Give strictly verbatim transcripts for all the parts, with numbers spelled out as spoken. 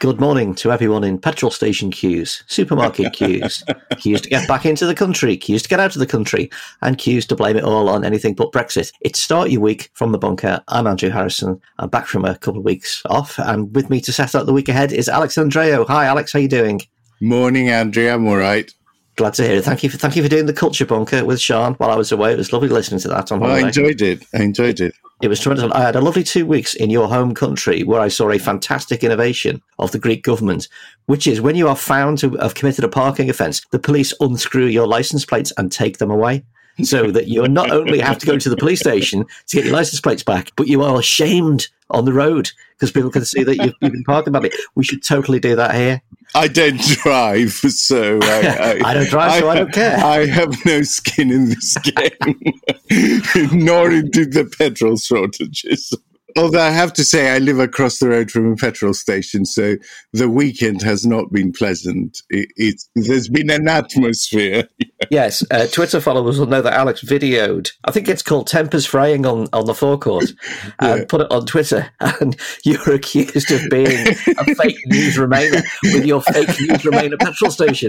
Good morning to everyone in petrol station queues, supermarket queues, queues to get back into the country, queues to get out of the country, and queues to blame it all on anything but Brexit. It's Start Your Week from the bunker. I'm Andrew Harrison. I'm back from a couple of weeks off, and with me to set out the week ahead is Alex Andreo. Hi, Alex. How you doing? Morning, Andrew. I'm all right. Glad to hear it. Thank you for thank you for doing the Culture Bunker with Sean while I was away. It was lovely listening to that on holiday. Well, I enjoyed it. I enjoyed it. It was tremendous. I had a lovely two weeks in your home country where I saw a fantastic innovation of the Greek government, which is when you are found to have committed a parking offence, the police unscrew your licence plates and take them away. So that you not only have to go to the police station to get your licence plates back, but you are ashamed on the road because people can see that you've, you've been parking badly. We should totally do that here. I don't drive, so I, I, I don't drive, so I, I don't care. I have no skin in this game, nor into the petrol shortages. Although I have to say, I live across the road from a petrol station, so the weekend has not been pleasant. It, it's there's been an atmosphere. Yes, uh, Twitter followers will know that Alex videoed, I think it's called Tempers Fraying on, on the forecourt, and yeah. put it on Twitter, and you were accused of being a fake news Remainer with your fake news Remainer petrol station.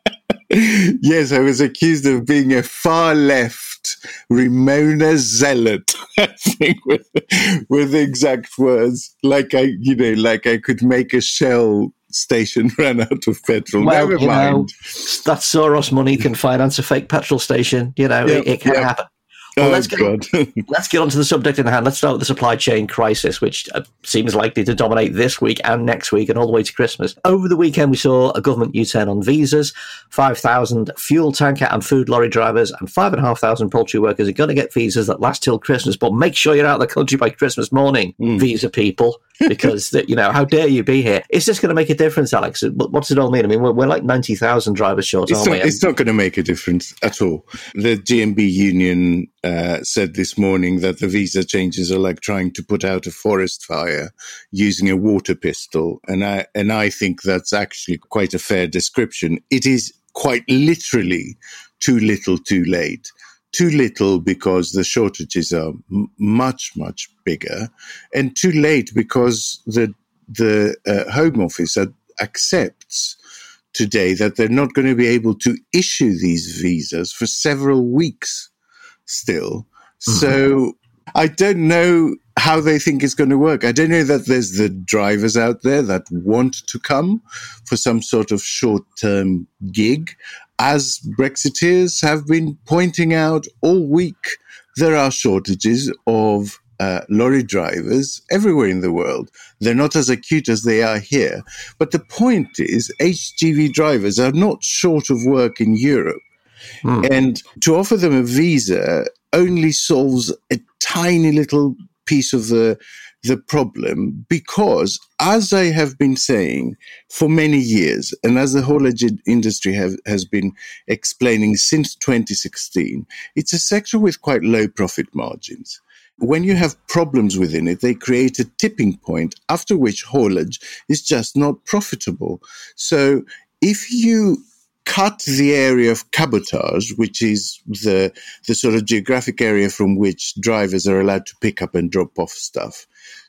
Yes, I was accused of being a far left Ramona zealot, I think, with, with exact words. Like I, you know, like I could make a Shell station run out of petrol. Well, Never you mind. Know, that Soros money can finance a fake petrol station. You know, yep, it, it can yep. happen. Well, oh, let's get God. on, let's get on to the subject in hand. Let's start with the supply chain crisis, which uh, seems likely to dominate this week and next week and all the way to Christmas. Over the weekend, we saw a government U-turn on visas. five thousand fuel tanker and food lorry drivers and five thousand five hundred poultry workers are going to get visas that last till Christmas, but make sure you're out of the country by Christmas morning, mm. visa people, because, you know, how dare you be here? Is this going to make a difference, Alex? What's it all mean? I mean, we're, we're like ninety thousand drivers short, it's aren't not, we? It's not going to make a difference at all. The G M B union uh, said this morning that the visa changes are like trying to put out a forest fire using a water pistol. And I, and I think that's actually quite a fair description. It is quite literally too little, too late. Too little because the shortages are m- much, much bigger, and too late because the the uh, Home Office ad- accepts today that they're not going to be able to issue these visas for several weeks still. Mm-hmm. So I don't know how they think it's going to work. I don't know that there's the drivers out there that want to come for some sort of short-term gig. As Brexiteers have been pointing out all week, there are shortages of uh, lorry drivers everywhere in the world. They're not as acute as they are here. But the point is, H G V drivers are not short of work in Europe. Hmm. And to offer them a visa only solves a tiny little piece of the the problem, because, as I have been saying for many years, and as the haulage industry have, has been explaining since twenty sixteen, it's a sector with quite low profit margins. When you have problems within it, they create a tipping point after which haulage is just not profitable. So if you cut the area of cabotage, which is the the sort of geographic area from which drivers are allowed to pick up and drop off stuff,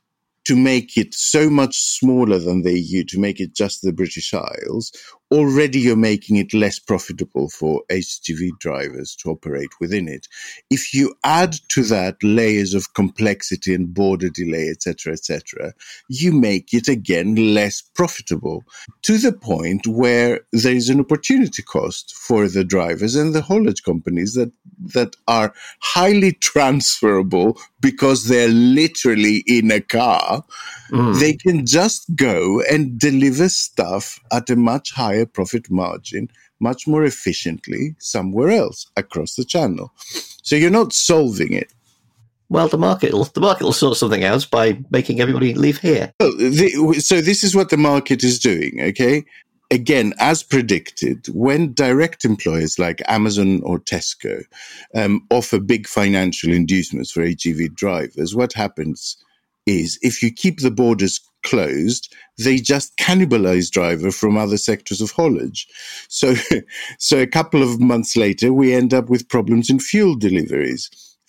to make it so much smaller than the E U, to make it just the British Isles, already you're making it less profitable for H G V drivers to operate within it. If you add to that layers of complexity and border delay, et cetera, et cetera, you make it again less profitable, to the point where there is an opportunity cost for the drivers and the haulage companies that, that are highly transferable because they're literally in a car. Mm. They can just go and deliver stuff at a much higher profit margin, much more efficiently somewhere else across the channel. So you're not solving it. Well, the market will, the market will sort something out by making everybody leave here. Well, the, so this is what the market is doing, okay? Again, as predicted, when direct employers like Amazon or Tesco um, offer big financial inducements for H G V drivers, what happens is if you keep the borders closed, they just cannibalize driver from other sectors of haulage. So, so a couple of months later, we end up with problems in fuel deliveries.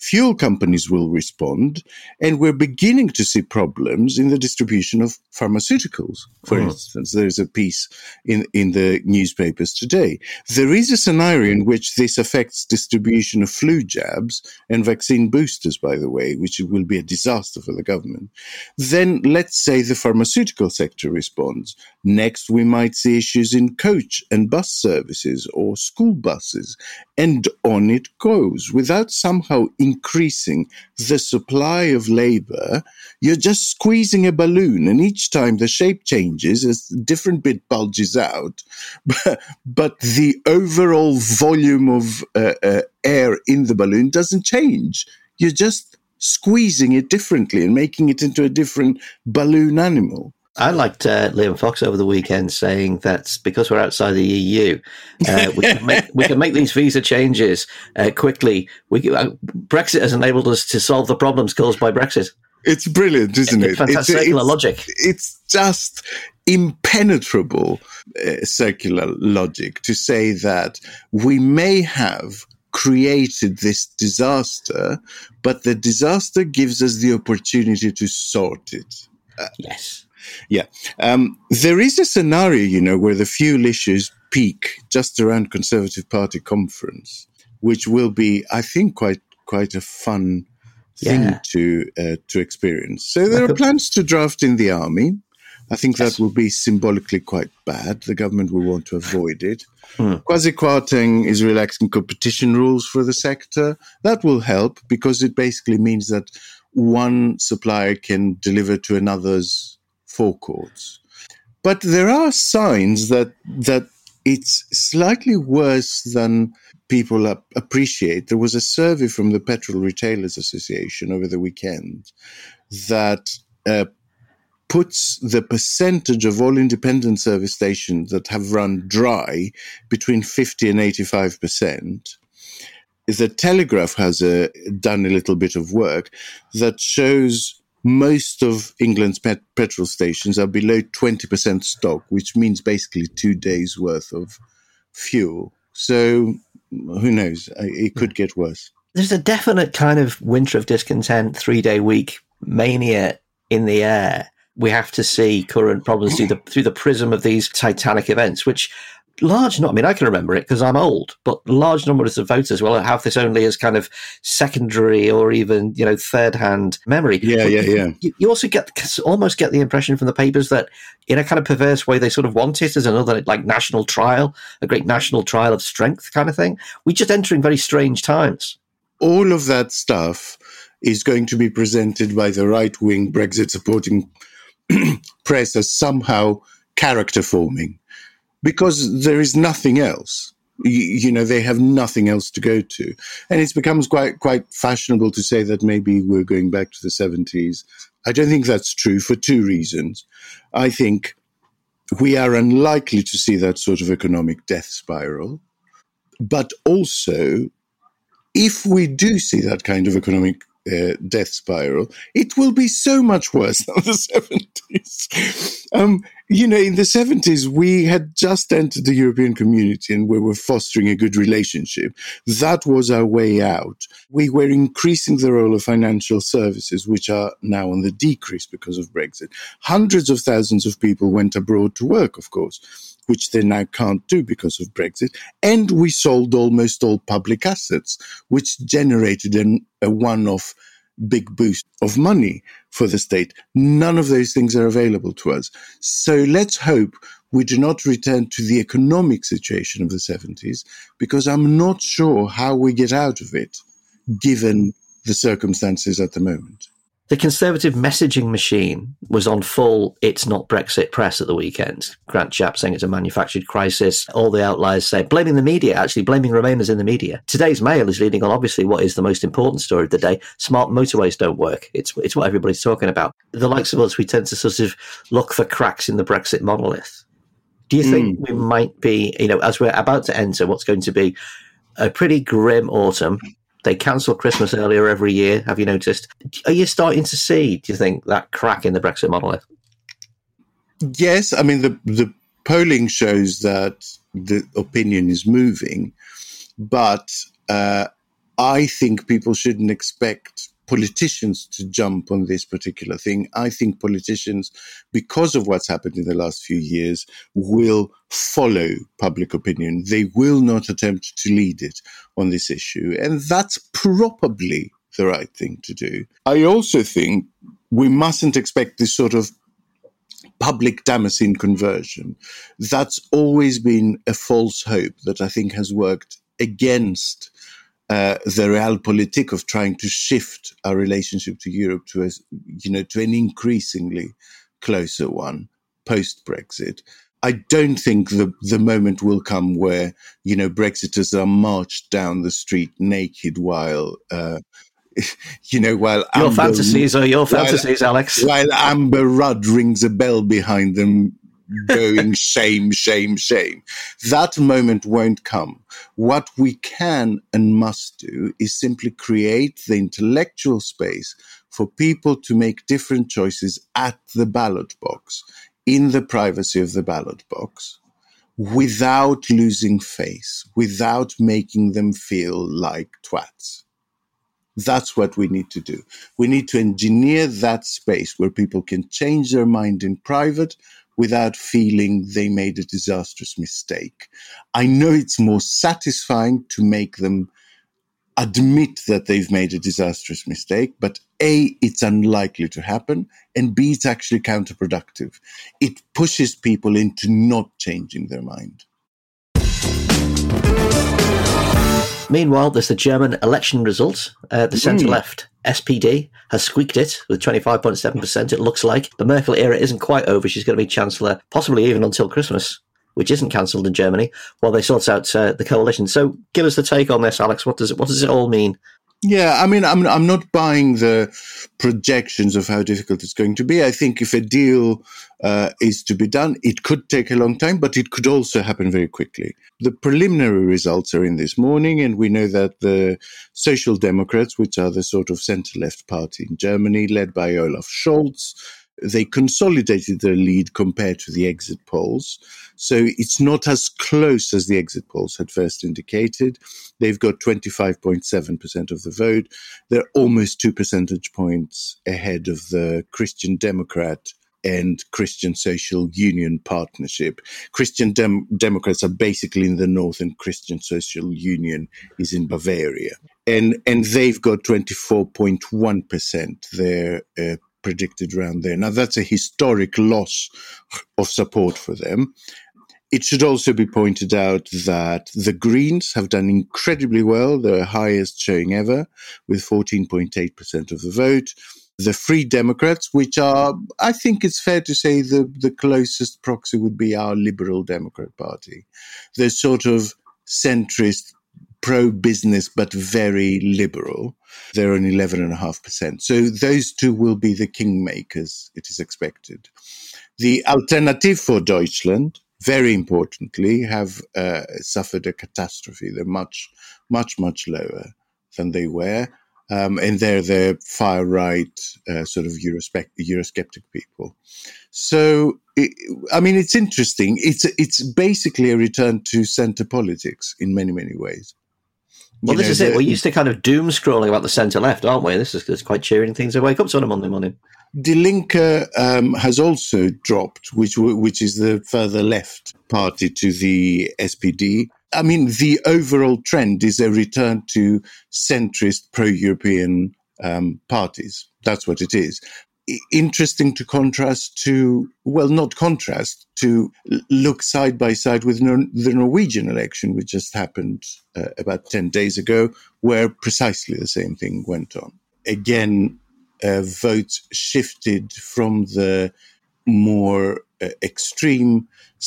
fuel companies will respond, and we're beginning to see problems in the distribution of pharmaceuticals. For mm. instance, there's a piece in, in the newspapers today. There is a scenario in which this affects distribution of flu jabs and vaccine boosters, by the way, which will be a disaster for the government. Then let's say the pharmaceutical sector responds. Next, we might see issues in coach and bus services or school buses, and on it goes. Without somehow increasing the supply of labor, you're just squeezing a balloon, and each time the shape changes as a different bit bulges out, but, but the overall volume of uh, uh, air in the balloon doesn't change. You're just squeezing it differently and making it into a different balloon animal. I liked uh, Liam Fox over the weekend saying that because we're outside the E U, uh, we, can make, we can make these visa changes uh, quickly. We uh, Brexit has enabled us to solve the problems caused by Brexit. It's brilliant, isn't it's it? Fantastic it's, circular it's, logic. It's just impenetrable uh, circular logic to say that we may have created this disaster, but the disaster gives us the opportunity to sort it. Uh, yes. Yeah. Um, there is a scenario, you know, where the fuel issues peak just around Conservative Party conference, which will be, I think, quite quite a fun thing yeah. to uh, to experience. So there are plans to draft in the army. I think that yes. will be symbolically quite bad. The government will want to avoid it. Hmm. Kwasi Kwarteng is relaxing competition rules for the sector. That will help because it basically means that one supplier can deliver to another's forecourts. But there are signs that that it's slightly worse than people ap- appreciate. There was a survey from the Petrol Retailers Association over the weekend that uh, puts the percentage of all independent service stations that have run dry between fifty and eighty-five percent. The Telegraph has uh, done a little bit of work that shows most of England's pet- petrol stations are below twenty percent stock, which means basically two days' worth of fuel. So who knows? It could get worse. There's a definite kind of winter of discontent, three-day week mania in the air. We have to see current problems through the, through the prism of these titanic events, which large, not, I mean, I can remember it because I'm old, but large numbers of voters will have this only as kind of secondary or even, you know, third-hand memory. Yeah, but yeah, you, yeah. You, you also get, almost get the impression from the papers that in a kind of perverse way, they sort of want it as another, like, national trial, a great national trial of strength kind of thing. We're just entering very strange times. All of that stuff is going to be presented by the right-wing Brexit-supporting press as somehow character forming, because there is nothing else. You, you know, they have nothing else to go to. And it becomes quite quite fashionable to say that maybe we're going back to the seventies. I don't think that's true for two reasons. I think we are unlikely to see that sort of economic death spiral. But also, if we do see that kind of economic Uh, death spiral, it will be so much worse than the seventies. Um, you know, in the seventies, we had just entered the European Community and we were fostering a good relationship. That was our way out. We were increasing the role of financial services, which are now on the decrease because of Brexit. Hundreds of thousands of people went abroad to work, of course, which they now can't do because of Brexit. And we sold almost all public assets, which generated an, a one-off big boost of money for the state. None of those things are available to us. So let's hope we do not return to the economic situation of the seventies, because I'm not sure how we get out of it, given the circumstances at the moment. The Conservative messaging machine was on full "it's not Brexit" press at the weekend. Grant Shapps saying it's a manufactured crisis. All the outliers say, blaming the media, actually blaming Remainers in the media. Today's Mail is leading on obviously what is the most important story of the day. Smart motorways don't work. It's it's what everybody's talking about. The likes of us, we tend to sort of look for cracks in the Brexit monolith. Do you think mm. we might be, you know, as we're about to enter what's going to be a pretty grim autumn? They cancel Christmas earlier every year, have you noticed? Are you starting to see, do you think, that crack in the Brexit monolith? Yes. I mean, the, the polling shows that the opinion is moving, but uh, I think people shouldn't expect politicians to jump on this particular thing. I think politicians, because of what's happened in the last few years, will follow public opinion. They will not attempt to lead it on this issue. And that's probably the right thing to do. I also think we mustn't expect this sort of public Damascene conversion. That's always been a false hope that I think has worked against Uh, the realpolitik of trying to shift our relationship to Europe to a, you know, to an increasingly closer one post-Brexit. I don't think the, the moment will come where, you know, Brexiters are marched down the street naked while, uh, you know, while your Amber, fantasies are your while, fantasies, Alex. While Amber Rudd rings a bell behind them, going shame, shame, shame. That moment won't come. What we can and must do is simply create the intellectual space for people to make different choices at the ballot box, in the privacy of the ballot box, without losing face, without making them feel like twats. That's what we need to do. We need to engineer that space where people can change their mind in private without feeling they made a disastrous mistake. I know it's more satisfying to make them admit that they've made a disastrous mistake, but A, it's unlikely to happen, and B, it's actually counterproductive. It pushes people into not changing their mind. Meanwhile, there's the German election result. Uh, the centre-left S P D has squeaked it with twenty-five point seven percent, it looks like. The Merkel era isn't quite over. She's going to be Chancellor, possibly even until Christmas, which isn't cancelled in Germany, while they sort out uh, the coalition. So give us the take on this, Alex. What does it, what does it all mean? Yeah, I mean, I'm I'm not buying the projections of how difficult it's going to be. I think if a deal uh, is to be done, it could take a long time, but it could also happen very quickly. The preliminary results are in this morning, and we know that the Social Democrats, which are the sort of center-left party in Germany, led by Olaf Scholz, they consolidated their lead compared to the exit polls. So it's not as close as the exit polls had first indicated. They've got twenty-five point seven percent of the vote. They're almost two percentage points ahead of the Christian Democrat and Christian Social Union partnership. Christian Dem- Democrats are basically in the north, and Christian Social Union is in Bavaria. And, and they've got twenty-four point one percent. They're uh, predicted around there. Now, that's a historic loss of support for them. It should also be pointed out that the Greens have done incredibly well, their highest showing ever, with fourteen point eight percent of the vote. The Free Democrats, which are, I think it's fair to say, the, the closest proxy would be our Liberal Democrat Party. They're sort of centrist, pro-business, but very liberal. They're on eleven point five percent. So those two will be the kingmakers, it is expected. The Alternative for Deutschland, very importantly, have uh, suffered a catastrophe. They're much, much, much lower than they were. Um, and they're the far-right uh, sort of Eurospe- Eurosceptic people. So, it, I mean, it's interesting. It's it's basically a return to centre politics in many, many ways. Well, You this know, is it. the- We're used to kind of doom scrolling about the centre-left, aren't we? This is, this is quite cheering things to wake up to on a Monday morning. Die Linke um, has also dropped, which w- which is the further left party to the S P D. I mean, the overall trend is a return to centrist pro-European um, parties. That's what it is. I- interesting to contrast to, well, not contrast, to l- look side by side with Nor- the Norwegian election, which just happened uh, about ten days ago, where precisely the same thing went on. Again, Uh, votes shifted from the more uh, extreme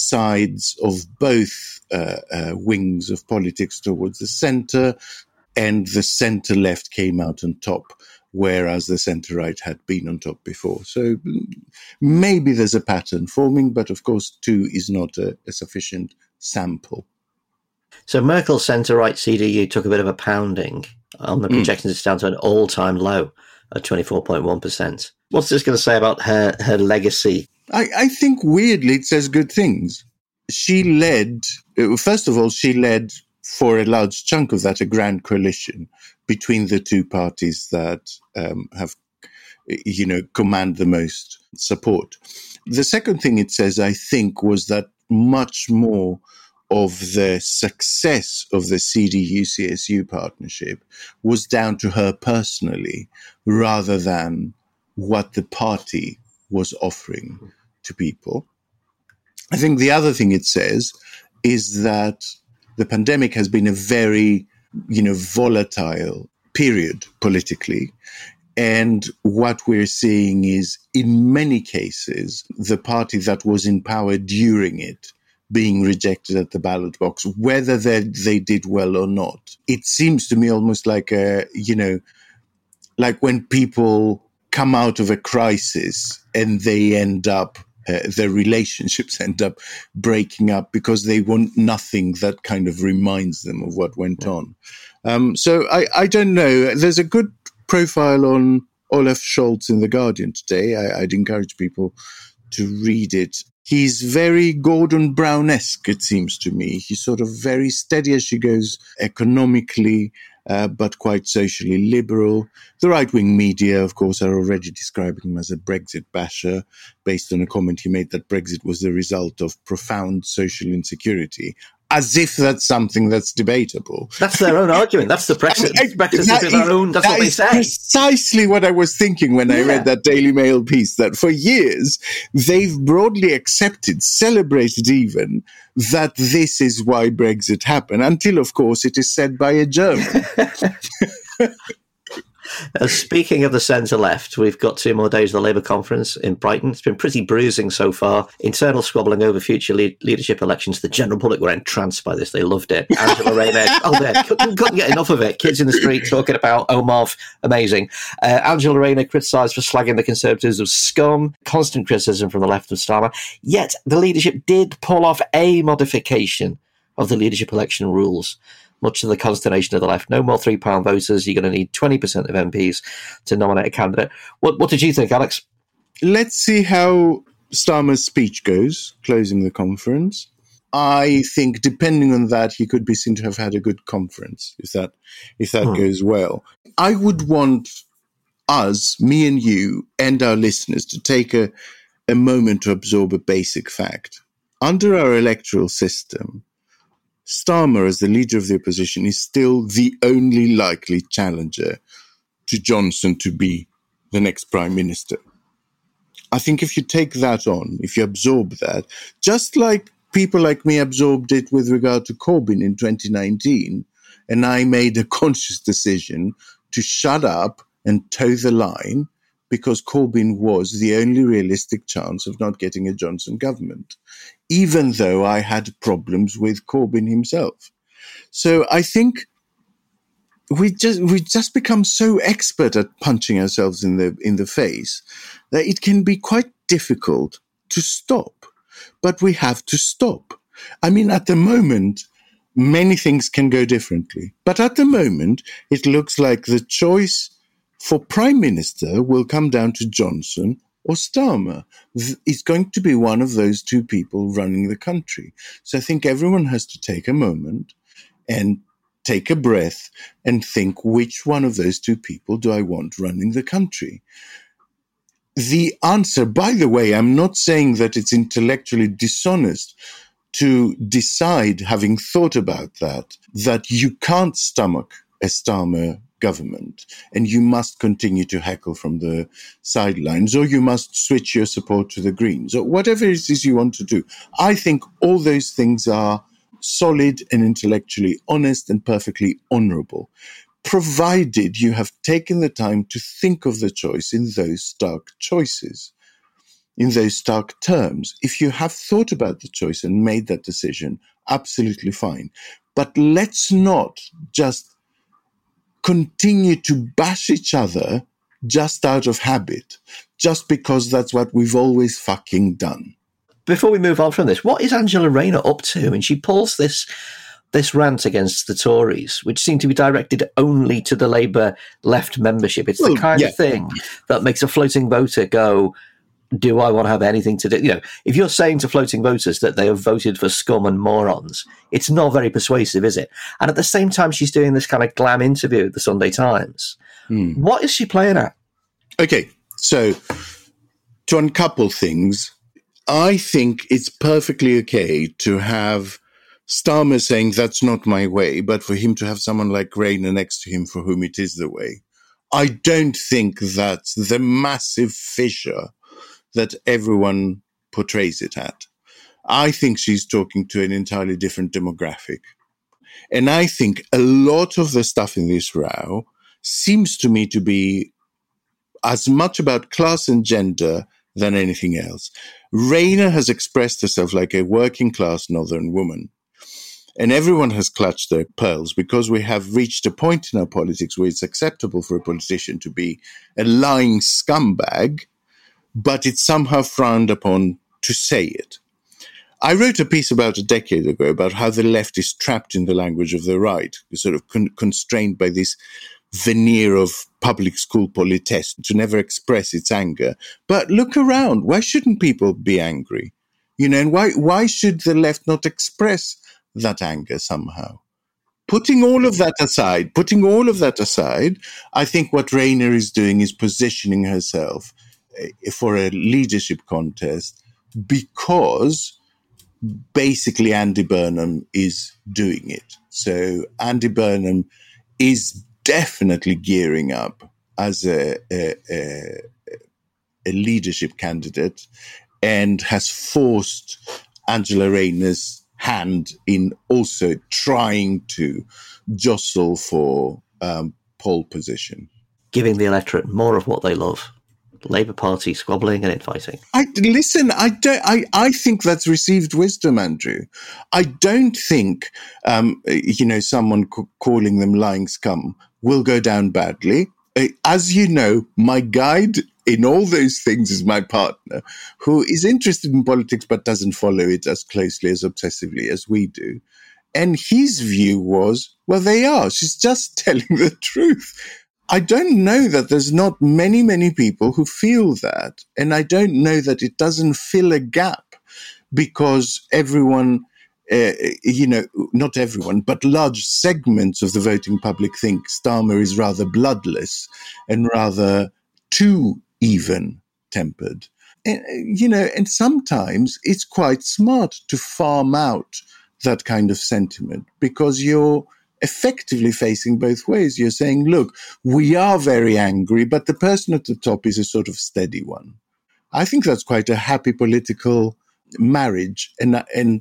sides of both uh, uh, wings of politics towards the centre, and the centre-left came out on top, whereas the centre-right had been on top before. So maybe there's a pattern forming, but of course two is not a, a sufficient sample. So Merkel's centre-right C D U took a bit of a pounding. On the projections, it's down to an all-time low at twenty-four point one percent. What's this going to say about her, her legacy? I, I think weirdly it says good things. She led, first of all, she led for a large chunk of that a grand coalition between the two parties that um, have, you know, command the most support. The second thing it says, I think, was that much more of the success of the C D U C S U partnership was down to her personally, rather than what the party was offering to people. I think the other thing it says is that the pandemic has been a very, you know, volatile period politically. And what we're seeing is, in many cases, the party that was in power during it being rejected at the ballot box, whether they, they did well or not. It seems to me almost like a, you know, like when people come out of a crisis and they end up, uh, their relationships end up breaking up because they want nothing that kind of reminds them of what went on. Um, so I, I don't know. There's a good profile on Olaf Scholz in The Guardian today. I, I'd encourage people to read it. He's very Gordon Brown-esque, it seems to me. He's sort of very steady as she goes economically, uh, but quite socially liberal. The right-wing media, of course, are already describing him as a Brexit basher, based on a comment he made that Brexit was the result of profound social insecurity. As if that's something that's debatable. That's their own argument. That's the Brexit. I mean, Brexit that is their own. That's that what they say. Precisely what I was thinking when yeah. I read that Daily Mail piece. That for years they've broadly accepted, celebrated even, that this is why Brexit happened. Until, of course, it is said by a German. Uh, speaking of the centre-left, we've got two more days of the Labour conference in Brighton. It's been pretty bruising so far. Internal squabbling over future le- leadership elections. The general public were entranced by this. They loved it. Angela Rayner, oh, they couldn't, couldn't get enough of it. Kids in the street talking about Omar, amazing. Uh, Angela Rayner criticised for slagging the Conservatives of scum. Constant criticism from the left of Starmer. Yet the leadership did pull off a modification of the leadership election rules, much to the consternation of the left. No more three-pound voters. You're going to need twenty percent of M Ps to nominate a candidate. What What did you think, Alex? Let's see how Starmer's speech goes, closing the conference. I think, depending on that, he could be seen to have had a good conference, if that, if that hmm. goes well. I would want us, me and you, and our listeners to take a, a moment to absorb a basic fact. Under our electoral system, Starmer, as the leader of the opposition, is still the only likely challenger to Johnson to be the next prime minister. I think if you take that on, if you absorb that, just like people like me absorbed it with regard to Corbyn in twenty nineteen, and I made a conscious decision to shut up and toe the line because Corbyn was the only realistic chance of not getting a Johnson government, even though I had problems with Corbyn himself. So I think we just we just become so expert at punching ourselves in the in the face that it can be quite difficult to stop. But we have to stop. I mean, at the moment, many things can go differently. But at the moment, it looks like the choice for Prime Minister will come down to Johnson or Starmer. It's going to be one of those two people running the country. So I think everyone has to take a moment and take a breath and think, which one of those two people do I want running the country? The answer, by the way, I'm not saying that it's intellectually dishonest to decide, having thought about that, that you can't stomach a Starmer government and you must continue to heckle from the sidelines, or you must switch your support to the Greens, or whatever it is you want to do. I think all those things are solid and intellectually honest and perfectly honourable, provided you have taken the time to think of the choice in those stark choices, in those stark terms. If you have thought about the choice and made that decision, absolutely fine. But let's not just continue to bash each other just out of habit, just because that's what we've always fucking done. Before we move on from this, what is Angela Rayner up to? And she pulls this this rant against the Tories, which seemed to be directed only to the Labour left membership. It's well, the kind yeah. of thing that makes a floating voter go, do I want to have anything to do? You know, if you're saying to floating voters that they have voted for scum and morons, it's not very persuasive, is it? And at the same time, she's doing this kind of glam interview at the Sunday Times. Mm. What is she playing at? Okay, so to uncouple things, I think it's perfectly okay to have Starmer saying that's not my way, but for him to have someone like Rayner next to him for whom it is the way. I don't think that's the massive fissure that everyone portrays it at. I think she's talking to an entirely different demographic. And I think a lot of the stuff in this row seems to me to be as much about class and gender than anything else. Rayner has expressed herself like a working class northern woman. And everyone has clutched their pearls because we have reached a point in our politics where it's acceptable for a politician to be a lying scumbag, but it's somehow frowned upon to say it. I wrote a piece about a decade ago about how the left is trapped in the language of the right, sort of con- constrained by this veneer of public school politesse to never express its anger. But look around. Why shouldn't people be angry? You know, and why, why should the left not express that anger somehow? Putting all of that aside, putting all of that aside, I think what Rayner is doing is positioning herself for a leadership contest because basically Andy Burnham is doing it. So Andy Burnham is definitely gearing up as a, a, a, a leadership candidate and has forced Angela Rayner's hand in also trying to jostle for um, pole position. Giving the electorate more of what they love. Labour Party squabbling and infighting. I listen. I don't. I, I think that's received wisdom, Andrew. I don't think um, you know someone c- calling them lying scum will go down badly. As you know, my guide in all those things is my partner, who is interested in politics but doesn't follow it as closely, as obsessively as we do. And his view was, well, they are. She's just telling the truth. I don't know that there's not many, many people who feel that. And I don't know that it doesn't fill a gap because everyone, uh, you know, not everyone, but large segments of the voting public think Starmer is rather bloodless and rather too even-tempered. And, you know, and sometimes it's quite smart to farm out that kind of sentiment because you're effectively facing both ways. You're saying, look, we are very angry, but the person at the top is a sort of steady one. I think that's quite a happy political marriage. And, and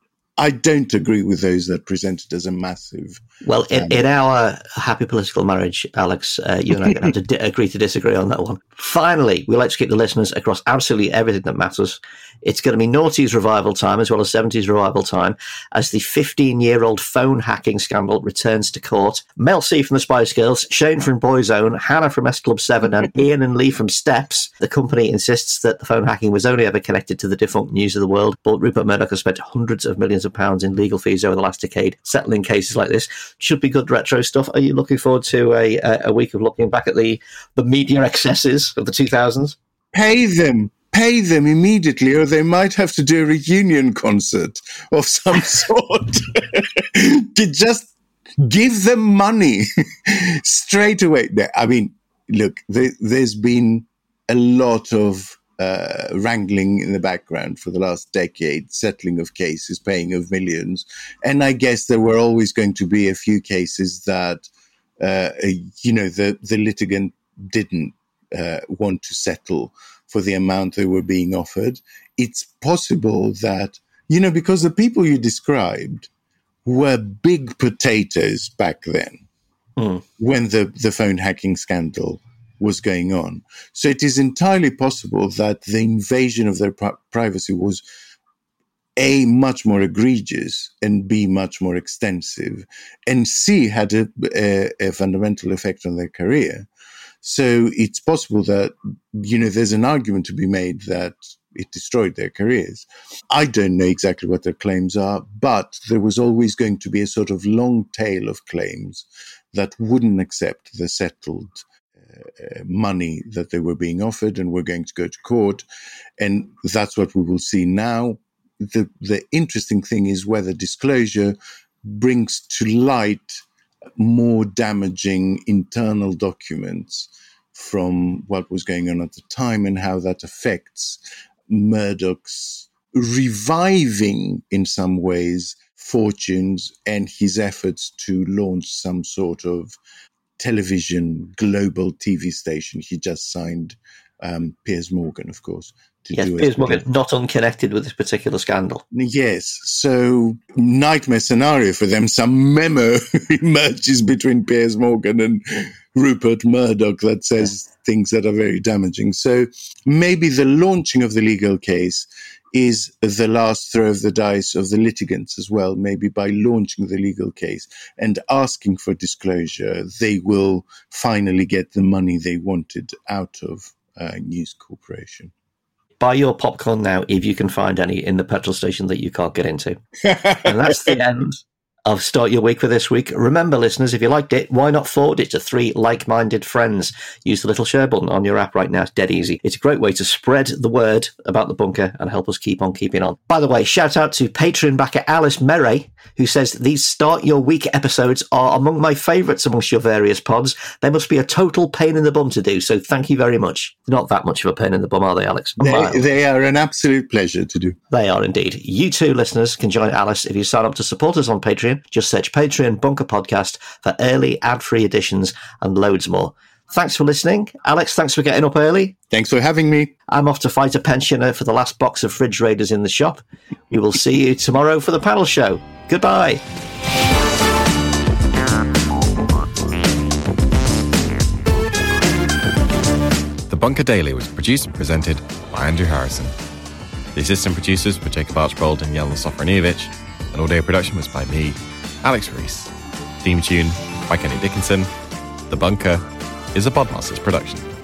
I don't agree with those that present it as a massive... Well, in, um, in our happy political marriage, Alex, uh, you and I are going to have to di- agree to disagree on that one. Finally, we like to keep the listeners across absolutely everything that matters. It's going to be noughties revival time as well as seventies revival time as the fifteen-year-old phone hacking scandal returns to court. Mel C from the Spice Girls, Shane from Boyzone, Hannah from S Club seven and Ian and Lee from Steps. The company insists that the phone hacking was only ever connected to the defunct News of the World, but Rupert Murdoch has spent hundreds of millions of pounds in legal fees over the last decade settling cases like this. Should be good retro stuff. Are you looking forward to a a week of looking back at the, the media excesses of the two thousands? Pay them. Pay them immediately, or they might have to do a reunion concert of some sort. Just give them money straight away. I mean, look, there, there's been a lot of uh, wrangling in the background for the last decade, settling of cases, paying of millions. And I guess there were always going to be a few cases that, uh, you know, the, the litigant didn't uh, want to settle for the amount they were being offered. It's possible that, you know, because the people you described were big potatoes back then mm. when the, the phone hacking scandal was going on. So it is entirely possible that the invasion of their pri- privacy was A, much more egregious, and B, much more extensive, and C, had a, a, a fundamental effect on their career. So it's possible that, you know, there's an argument to be made that it destroyed their careers. I don't know exactly what their claims are, but there was always going to be a sort of long tail of claims that wouldn't accept the settled uh, uh, money that they were being offered and were going to go to court. And that's what we will see now. The, the interesting thing is whether disclosure brings to light more damaging internal documents from what was going on at the time and how that affects Murdoch's reviving, in some ways, fortunes and his efforts to launch some sort of television, global T V station. He just signed um, Piers Morgan, of course. To yes, do Piers Morgan, not unconnected with this particular scandal. Yes, so nightmare scenario for them. Some memo emerges between Piers Morgan and Rupert Murdoch that says yeah. things that are very damaging. So maybe the launching of the legal case is the last throw of the dice of the litigants as well. Maybe by launching the legal case and asking for disclosure, they will finally get the money they wanted out of uh, News Corporation. Buy your popcorn now if you can find any in the petrol station that you can't get into. And that's the end of Start Your Week for this week. Remember, listeners, if you liked it, why not forward it to three like-minded friends? Use the little share button on your app right now. It's dead easy. It's a great way to spread the word about the bunker and help us keep on keeping on. By the way, shout out to Patreon backer Alice Merray, who says these Start Your Week episodes are among my favourites amongst your various pods. They must be a total pain in the bum to do, so thank you very much. Not that much of a pain in the bum, are they, Alex? They, they are an absolute pleasure to do. They are indeed. You too, listeners, can join Alice if you sign up to support us on Patreon. Just search Patreon Bunker Podcast for early ad-free editions and loads more. Thanks for listening. Alex, thanks for getting up early. Thanks for having me. I'm off to fight a pensioner for the last box of Fridge Raiders in the shop. We will see you tomorrow for the panel show. Goodbye. The Bunker Daily was produced and presented by Andrew Harrison. The assistant producers were Jacob Archbold and Jelena Sofronijevic, and audio production was by me, Alex Rees. Theme tune by Kenny Dickinson. The Bunker is a Podmasters production.